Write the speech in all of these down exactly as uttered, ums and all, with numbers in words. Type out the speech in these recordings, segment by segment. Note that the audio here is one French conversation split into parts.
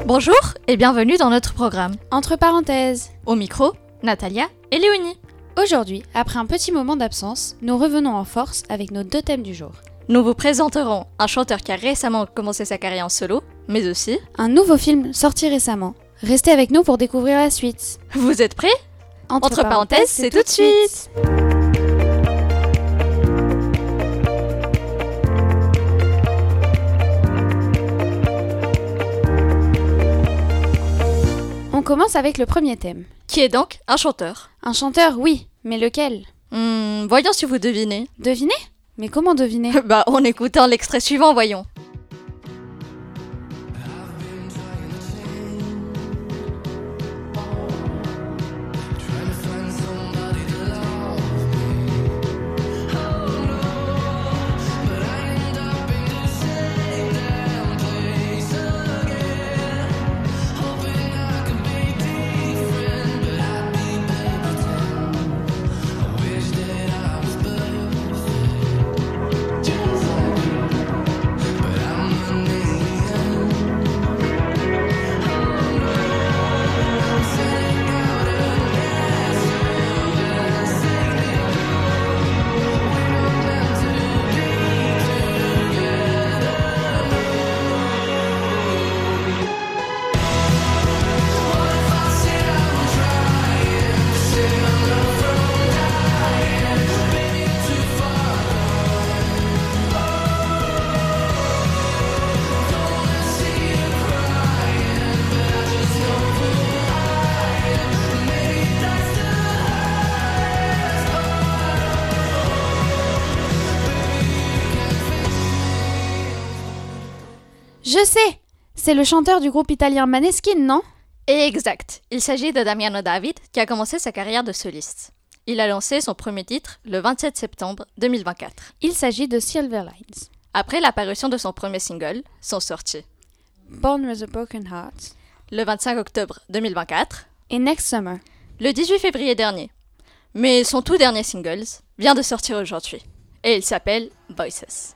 Bonjour et bienvenue dans notre programme. Entre parenthèses. Au micro, Natalia et Léonie. Aujourd'hui, après un petit moment d'absence, nous revenons en force avec nos deux thèmes du jour. Nous vous présenterons un chanteur qui a récemment commencé sa carrière en solo, mais aussi un nouveau film sorti récemment. Restez avec nous pour découvrir la suite. Vous êtes prêts ? Entre, Entre parenthèses, parenthèses, c'est tout de suite. On commence avec le premier thème. Qui est donc un chanteur. Un chanteur, oui, mais lequel ? Hmm, voyons si vous devinez. Devinez ? Mais comment deviner ? Bah, en écoutant l'extrait suivant, voyons. Je sais, c'est le chanteur du groupe italien Maneskin, non ? Exact, il s'agit de Damiano David qui a commencé sa carrière de soliste. Il a lancé son premier titre le vingt-sept septembre deux mille vingt-quatre. Il s'agit de Silver Lines. Après l'apparition de son premier single, sont sortis Born with a Broken Heart le vingt-cinq octobre deux mille vingt-quatre et Next Summer le dix-huit février dernier. Mais son tout dernier single vient de sortir aujourd'hui et il s'appelle Voices.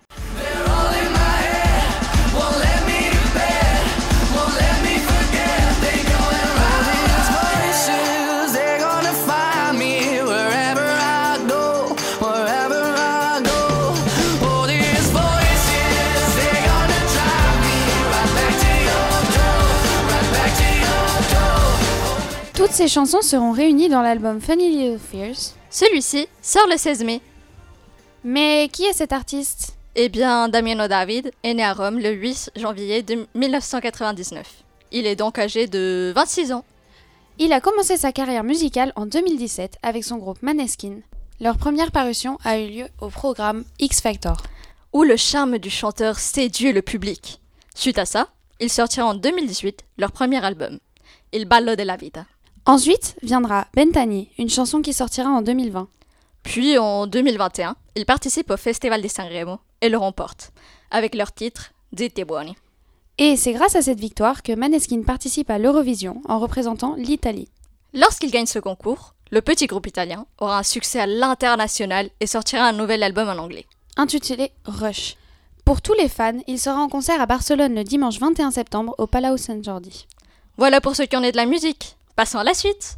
Toutes ces chansons seront réunies dans l'album Funny Little Fears. Celui-ci sort le seize mai. Mais qui est cet artiste ? Eh bien, Damiano David est né à Rome le huit janvier de mille neuf cent quatre-vingt-dix-neuf. Il est donc âgé de vingt-six ans. Il a commencé sa carrière musicale en deux mille dix-sept avec son groupe Maneskin. Leur première parution a eu lieu au programme X Factor, où le charme du chanteur séduit le public. Suite à ça, ils sortiront en deux mille dix-huit leur premier album, Il Ballo della Vita. Ensuite viendra Bentani, une chanson qui sortira en deux mille vingt. Puis en deux mille vingt et un, ils participent au Festival di Sanremo et le remportent, avec leur titre Zitti Buoni. Et c'est grâce à cette victoire que Maneskin participe à l'Eurovision en représentant l'Italie. Lorsqu'il gagne ce concours, le petit groupe italien aura un succès à l'international et sortira un nouvel album en anglais. Intitulé Rush. Pour tous les fans, il sera en concert à Barcelone le dimanche vingt et un septembre au Palau Sant Jordi. Voilà pour ceux qui en est de la musique. Passons à la suite.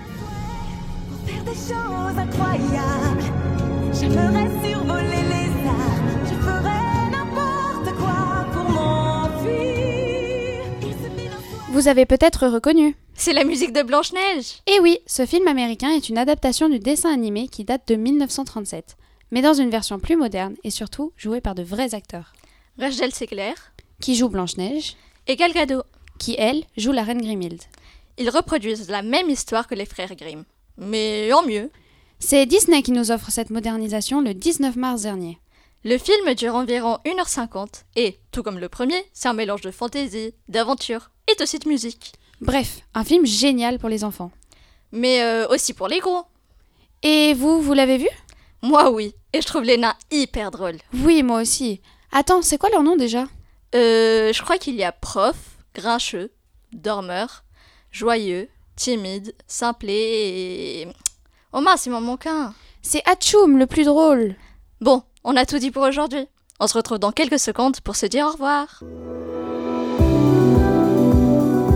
Pour faire des choses incroyables, j'aimerais survoler les arbres, je ferais n'importe quoi pour m'enfuir. Vous avez peut-être reconnu. C'est la musique de Blanche-Neige. Eh oui, ce film américain est une adaptation du dessin animé qui date de mille neuf cent trente-sept, mais dans une version plus moderne et surtout jouée par de vrais acteurs. Rachel Zegler, qui joue Blanche-Neige, et Gal Gadot, qui elle joue la reine Grimhilde. Ils reproduisent la même histoire que les frères Grimm, mais en mieux. C'est Disney qui nous offre cette modernisation le dix-neuf mars dernier. Le film dure environ une heure cinquante et, tout comme le premier, c'est un mélange de fantaisie, d'aventure et aussi de musique. Bref, un film génial pour les enfants. Mais euh, aussi pour les gros. Et vous, vous l'avez vu ? Moi oui, et je trouve les nains hyper drôles. Oui, moi aussi. Attends, c'est quoi leur nom déjà ? Euh, je crois qu'il y a prof, grincheux, dormeur, joyeux, timide, simplet et... Oh mince, il m'en manque un. C'est Hachoum, le plus drôle. Bon, on a tout dit pour aujourd'hui. On se retrouve dans quelques secondes pour se dire au revoir.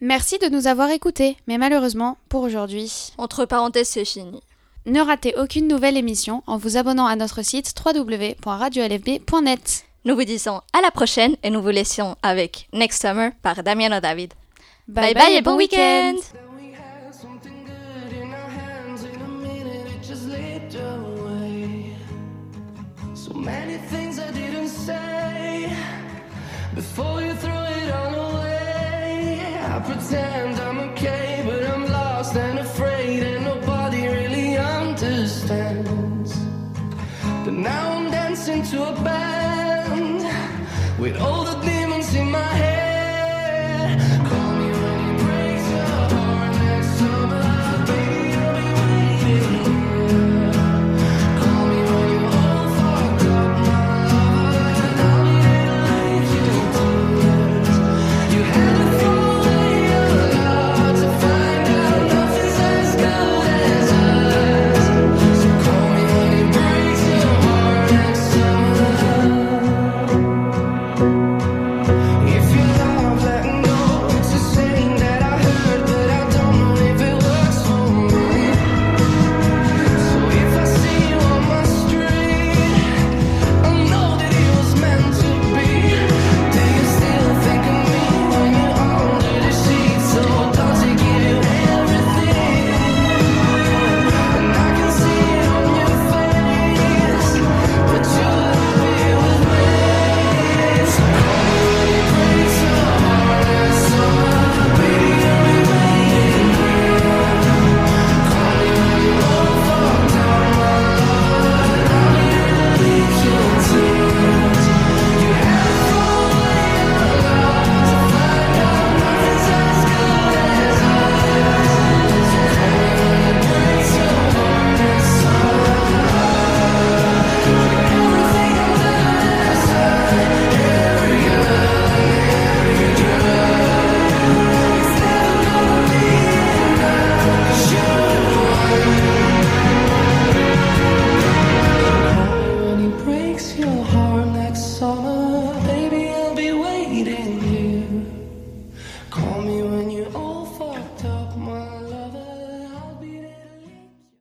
Merci de nous avoir écoutés, mais malheureusement, pour aujourd'hui, Entre parenthèses, c'est fini. ne ratez aucune nouvelle émission en vous abonnant à notre site w w w point radio l f b point net. Nous vous disons à la prochaine et nous vous laissons avec Next Summer par Damiano David. Bye bye et bon week-end. Then we had something good in our hands. In a minute, it just slipped away. So many things I didn't say before you threw it all away. I pretend I'm okay, but I'm lost and afraid, and nobody really understands. But now I'm dancing to a band with all the